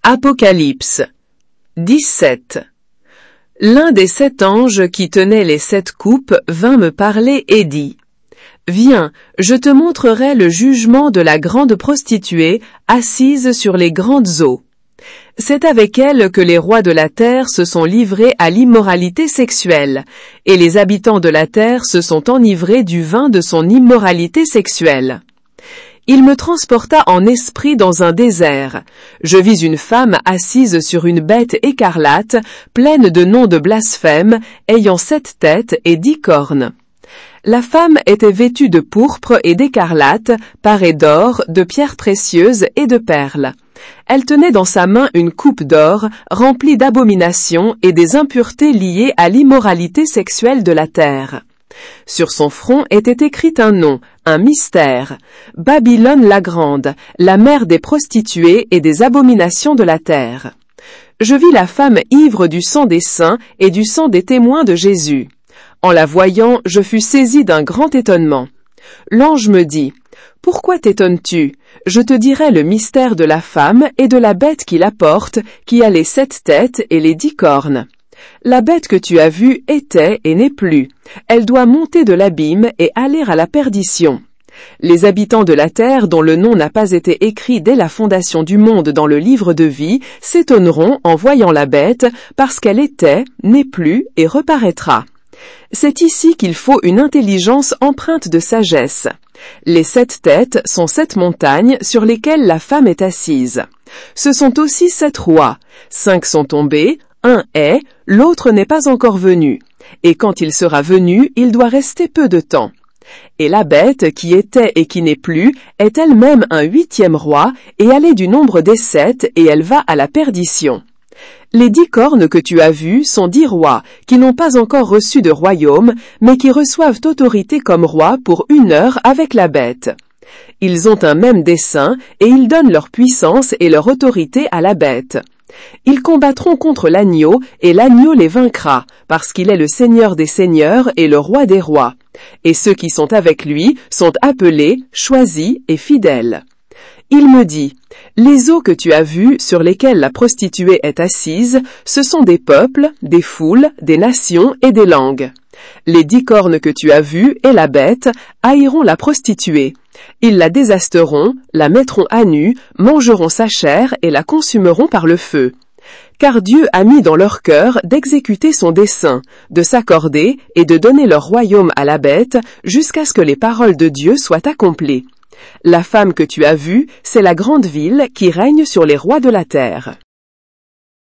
Apocalypse 17. L'un des 7 anges qui tenaient les 7 coupes vint me parler et dit : Viens, je te montrerai le jugement de la grande prostituée assise sur les grandes eaux. C'est avec elle que les rois de la terre se sont livrés à l'immoralité sexuelle, et les habitants de la terre se sont enivrés du vin de son immoralité sexuelle. Il me transporta en esprit dans un désert. Je vis une femme assise sur une bête écarlate, pleine de noms de blasphème, ayant 7 têtes et 10 cornes. La femme était vêtue de pourpre et d'écarlate, parée d'or, de pierres précieuses et de perles. Elle tenait dans sa main une coupe d'or, remplie d'abominations et des impuretés liées à l'immoralité sexuelle de la terre. Sur son front était écrit un nom, un mystère, Babylone la grande, la mère des prostituées et des abominations de la terre. Je vis la femme ivre du sang des saints et du sang des témoins de Jésus. En la voyant, je fus saisi d'un grand étonnement. L'ange me dit : Pourquoi t'étonnes-tu ? Je te dirai le mystère de la femme et de la bête qui la porte, qui a les 7 têtes et les 10 cornes. La bête que tu as vue était et n'est plus. Elle doit monter de l'abîme et aller à la perdition. Les habitants de la terre, dont le nom n'a pas été écrit dès la fondation du monde dans le livre de vie, s'étonneront en voyant la bête, parce qu'elle était, n'est plus et reparaîtra. C'est ici qu'il faut une intelligence empreinte de sagesse. Les 7 têtes sont 7 montagnes sur lesquelles la femme est assise. Ce sont aussi 7 rois. 5 sont tombés, un est, l'autre n'est pas encore venu. Et quand il sera venu, il doit rester peu de temps. Et la bête, qui était et qui n'est plus, est elle-même un 8e roi, et elle est du nombre des 7, et elle va à la perdition. Les 10 cornes que tu as vues sont 10 rois, qui n'ont pas encore reçu de royaume, mais qui reçoivent autorité comme rois pour 1 heure avec la bête. Ils ont un même dessein, et ils donnent leur puissance et leur autorité à la bête. Ils combattront contre l'agneau, et l'agneau les vaincra, parce qu'il est le Seigneur des seigneurs et le Roi des rois. Et ceux qui sont avec lui sont appelés, choisis et fidèles. Il me dit : Les eaux que tu as vues, sur lesquelles la prostituée est assise, ce sont des peuples, des foules, des nations et des langues. Les 10 cornes que tu as vues et la bête haïront la prostituée. Ils la désasteront, la mettront à nu, mangeront sa chair et la consumeront par le feu. Car Dieu a mis dans leur cœur d'exécuter son dessein, de s'accorder et de donner leur royaume à la bête jusqu'à ce que les paroles de Dieu soient accomplies. La femme que tu as vue, c'est la grande ville qui règne sur les rois de la terre.